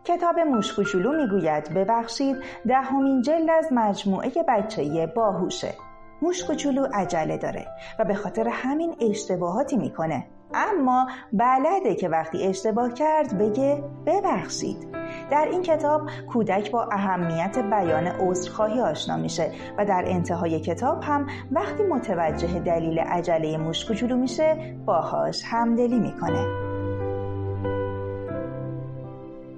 کتاب موش کوچولو میگوید ببخشید 10مین جلد از مجموعه بچه‌ای باهوشه. موش کوچولو عجله داره و به خاطر همین اشتباهاتی میکنه، اما بلده که وقتی اشتباه کرد بگه ببخشید. در این کتاب کودک با اهمیت بیان عذرخواهی آشنا میشه و در انتهای کتاب هم وقتی متوجه دلیل عجله موش کوچولو میشه باهاش همدلی میکنه.